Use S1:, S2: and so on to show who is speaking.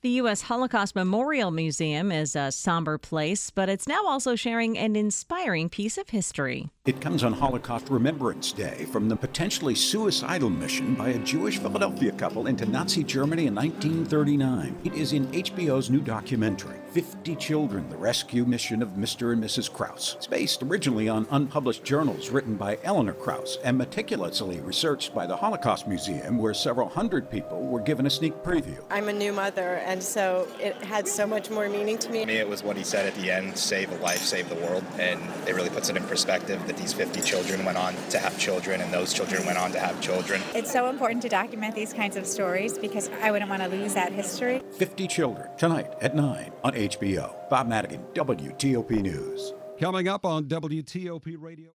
S1: The U.S. Holocaust Memorial Museum is a somber place, but it's now also sharing an inspiring piece of history.
S2: It comes on Holocaust Remembrance Day from the potentially suicidal mission by a Jewish Philadelphia couple into Nazi Germany in 1939. It is in HBO's new documentary, 50 Children, the Rescue Mission of Mr. and Mrs. Krauss. It's based originally on unpublished journals written by Eleanor Krauss and meticulously researched by the Holocaust Museum, where several hundred people were given a sneak preview.
S3: I'm a new mother, and so it had so much more meaning to me.
S4: For me, it was what he said at the end, save a life, save the world. And it really puts it in perspective that these 50 children went on to have children, and those children went on to have children.
S5: It's so important to document these kinds of stories because I wouldn't want to lose that history.
S2: 50 Children, tonight at 9 on HBO. Bob Madigan, WTOP News.
S6: Coming up on WTOP Radio.